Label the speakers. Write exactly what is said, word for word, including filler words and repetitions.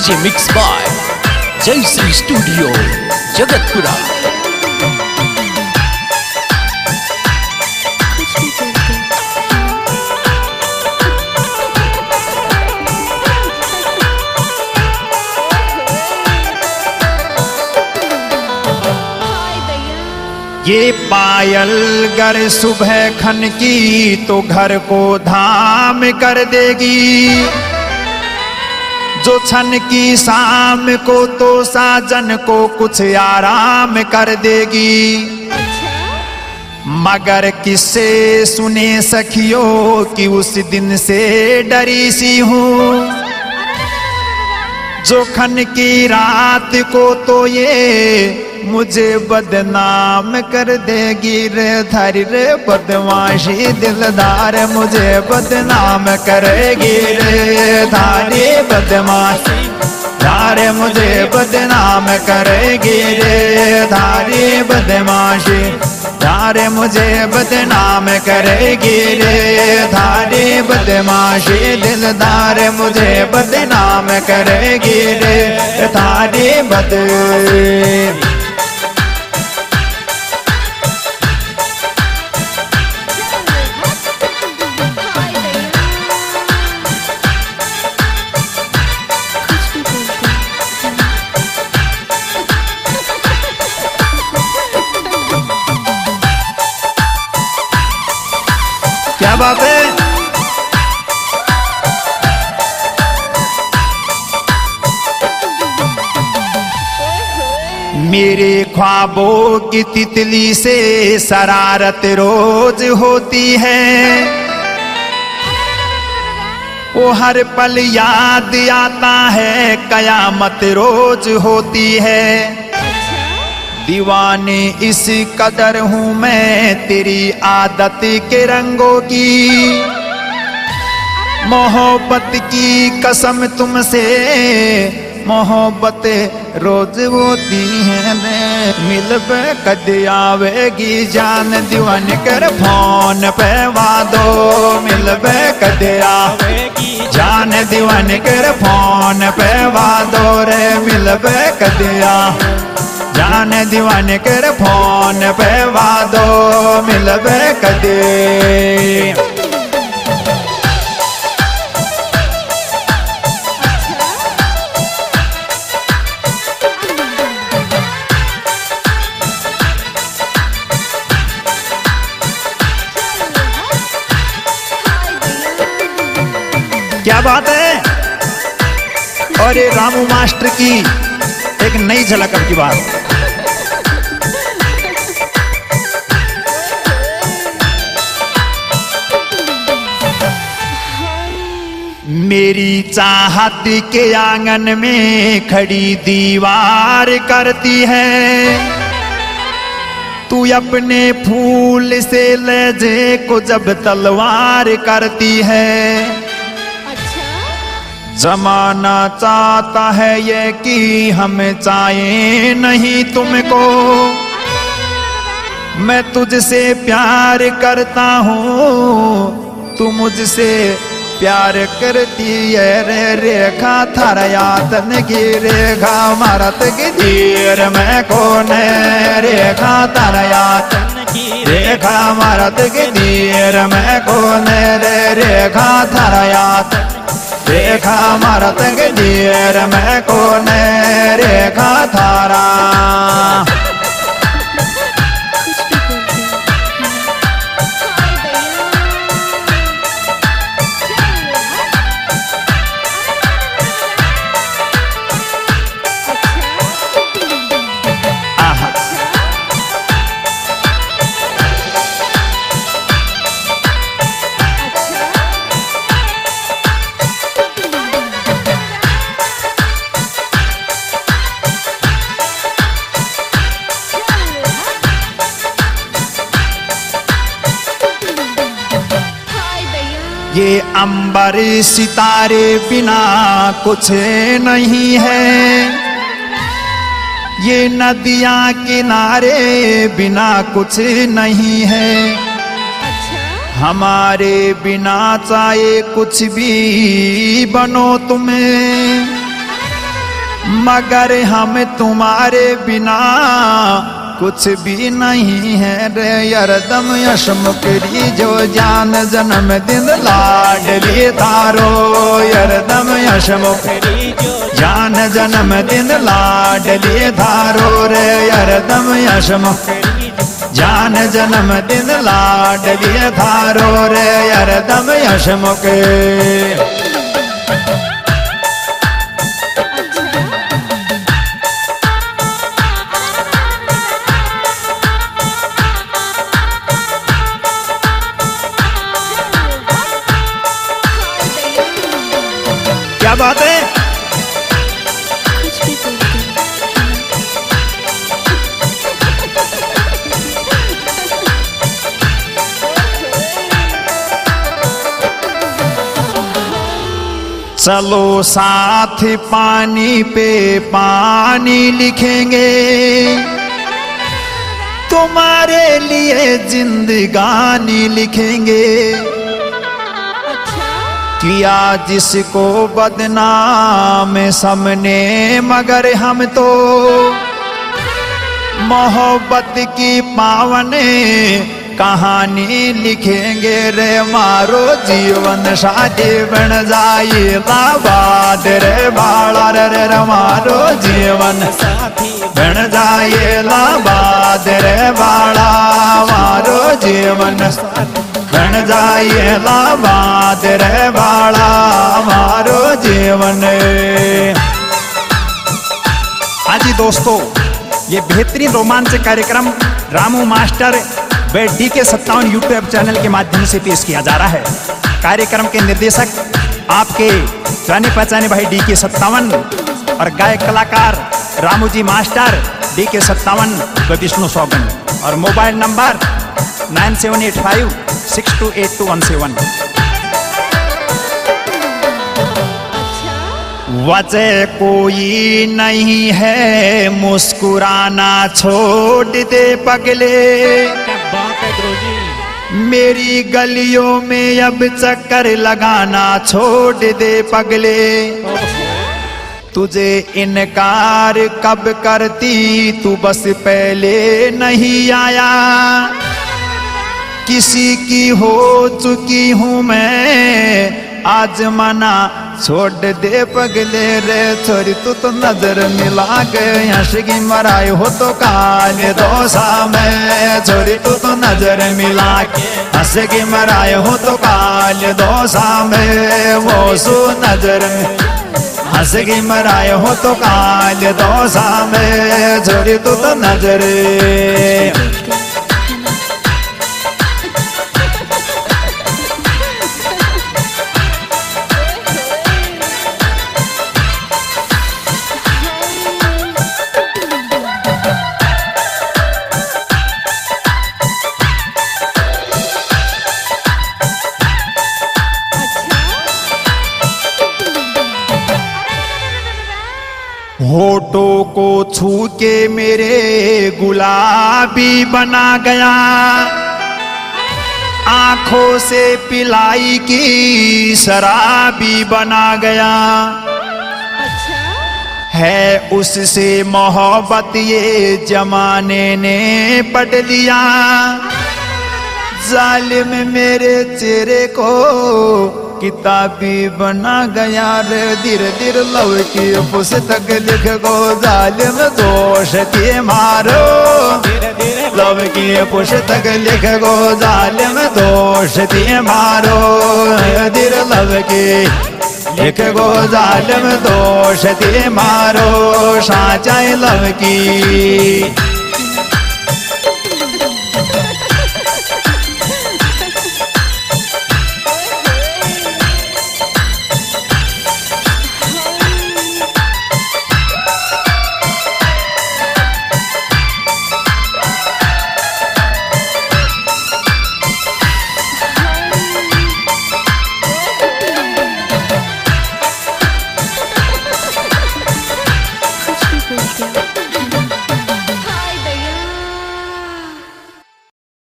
Speaker 1: DJ mix by Jayshree studio Jagatpura.
Speaker 2: ये पायल गर सुबह खन की तो घर को धाम कर देगी, जो छन की शाम को तो साजन को कुछ आराम कर देगी। मगर किससे सुने सखियों कि उस दिन से डरी सी हूँ, जो खन की रात को तो ये मुझे बदनाम कर देगी रे। थारी रे बदमाशी दिलदार मुझे बदनाम करेगी रे। थारी बदमाशी थारे मुझे बदनाम करेगी रे। थारी बदमाशी थारे मुझे बदनाम करेगी रे। थारी बदमाशी दिलदार मुझे बदनाम करेगी रे। थारी बद क्या बात है। मेरे ख्वाबों की तितली से शरारत रोज होती है, वो हर पल याद आता है कयामत रोज होती है। दीवाने इस कदर हूँ मैं तेरी आदत के रंगों की, मोहब्बत की कसम तुमसे मोहब्बत रोज होती है। मिल पे कद आवेगी जान दीवान कर फोन पे वादो। मिल पे कद आवेगी जान दीवान कर फोन पे वादो रे। मिल पे कद आ जान दीवान कर फोन पे वादो। मिलबे कदे क्या बात है। और ये रामू मास्टर की एक नई झलक अब की बात। मेरी चाहत के आंगन में खड़ी दीवार करती है, तू अपने फूल से लहजे को जब तलवार करती है। जमाना चाहता है ये कि हम चाहे नहीं तुमको, मैं तुझसे प्यार करता हूँ तू मुझसे प्यार करती है रे। रेखा थारा यातन की रेखा मारत की धीर में कौन है। रेखा तारा यातन की रेखा मारत की धीर में कौन है रे। रेखा थारा यातन रेखा मारत की धीर में कौन है। रेखा थारा ये अंबर सितारे बिना कुछ नहीं है, ये नदियां किनारे बिना कुछ नहीं है। हमारे बिना चाहे कुछ भी बनो तुम्हें, मगर हम तुम्हारे बिना कुछ भी नहीं है रे यरदम यशमुखरी जो जान जन्म दिन लाडली तारो यरदम यशमुखरी जान जन्म दिन लाडली तारो रे यरदम यशमुखरी जान जन्म दिन लाडली तारो रे यरदम यशमुखरी। क्या बात है?
Speaker 3: कुछ भी बोलते
Speaker 2: चलो साथ पानी पे पानी लिखेंगे तुम्हारे लिए जिंदगानी लिखेंगे किया जिसको बदनाम सबने मगर हम तो मोहब्बत की पावन कहानी लिखेंगे रे मारो जीवन शादी बन जाए लाबाद रे बाड़ा रे रे मारो जीवन बन जाए लाबाद रे बाड़ा मारो जीवन बन जाए लाबाद रे बाड़ा मारो जीवन।
Speaker 4: हाँ जी दोस्तों, ये बेहतरीन रोमांचक कार्यक्रम रामू मास्टर व डी के सत्तावन यूट्यूब चैनल के माध्यम से पेश किया जा रहा है। कार्यक्रम के निर्देशक आपके जाने पहचाने भाई डी के सत्तावन और गायक कलाकार रामू जी मास्टर डी के सत्तावन व विष्णु सौगन और mobile number nine seven eight five six two eight two one seven.
Speaker 2: वजह कोई नहीं है मुस्कुराना छोड़ दे पगले मेरी गलियों में अब चक्कर लगाना छोड़ दे पगले तुझे इनकार कब करती तू बस पहले नहीं आया किसी की हो चुकी हूँ मैं आज मना छोड़ दे पगले रे छोरी तू तो नजर मिला के हंसगी मराए हो तो काले दोसा में छोरी तू तो नजर मिला के हंसगी मराए हो तो काले दोसा में वो सु नजर में हंसगी मराए हो तो काले दोसा में छोरी तू तो नजर। होठों को छू के मेरे गुलाबी बना गया आंखों से पिलाई की शराबी बना गया है उससे मोहब्बत ये जमाने ने पढ़ लिया जालिम मेरे चेहरे को किताबी बना गया रे धीरे धीरे लव की पुस्तक लिख गो जालिम दोष के मारो लव की पुस्तक लिख गो जालिम दोष के मारो धीरे लव की लिख गो जालिम दोष के मारो साचाई लव की।